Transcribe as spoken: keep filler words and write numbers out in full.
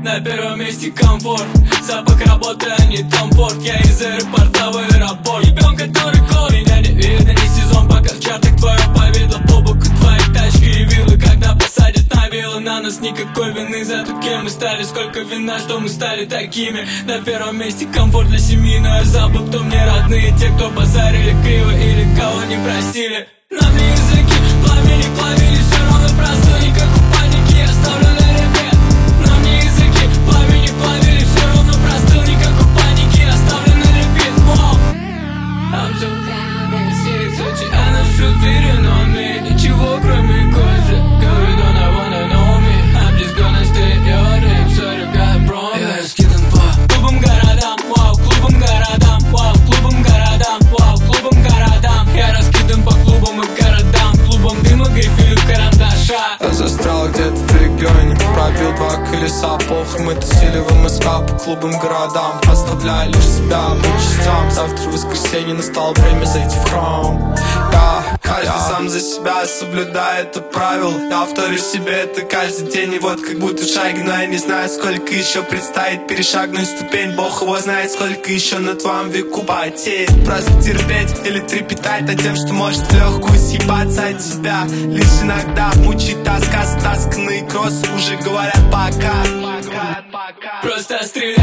На первом месте комфорт, запах работы, а не комфорт. Я из аэропорта в аэропорт, ебем который код. Меня не видно, не сезон, пока в чартах твое повидло. По боку твоей тачки и виллы, когда посадят на виллы. На нас никакой вины за то, кем мы стали. Сколько вина, что мы стали такими. На первом месте комфорт для семьи, но я забыл, кто мне родные. Те, кто базарили криво или кого не простили. Нам не языки пламени плавили, все равно простыли, как у паники, я ставлю на репет. Нам не языки пламени плавили, все равно простыл, не как у паники, я ставлю на репет. I'm so bad, Сочи, а насчет верен он мне ничего кроме кожи. Говорит, он I wanna know me, I'm just gonna stay your name, sorry, God promise. Я раскидан по клубам, городам, вау, клубам, городам, вау, клубам, городам, вау, клубам, городам. Я раскидан по клубам и городам, клубам дыма, грифелю, карандаша. Я застрял где-то в регионе, пробил два колеса, похуй, мы тусили в МСК по клубам, городам. Оставляя лишь себя по частям. Завтра воскресенье, настало время зайти в храм. Я, каждый сам за себя соблюдает это правило. Я вторю себе это каждый день, и вот как будто в шаге. Но я не знаю, сколько еще предстоит перешагнуть ступень. Бог его знает, сколько еще на твоем веку потеть. Просто терпеть или трепетать над тем, что может в легкую съебаться от себя. Лишь иногда мучает тоска, стасканные кроссы уже говорят пока. Просто стреляй.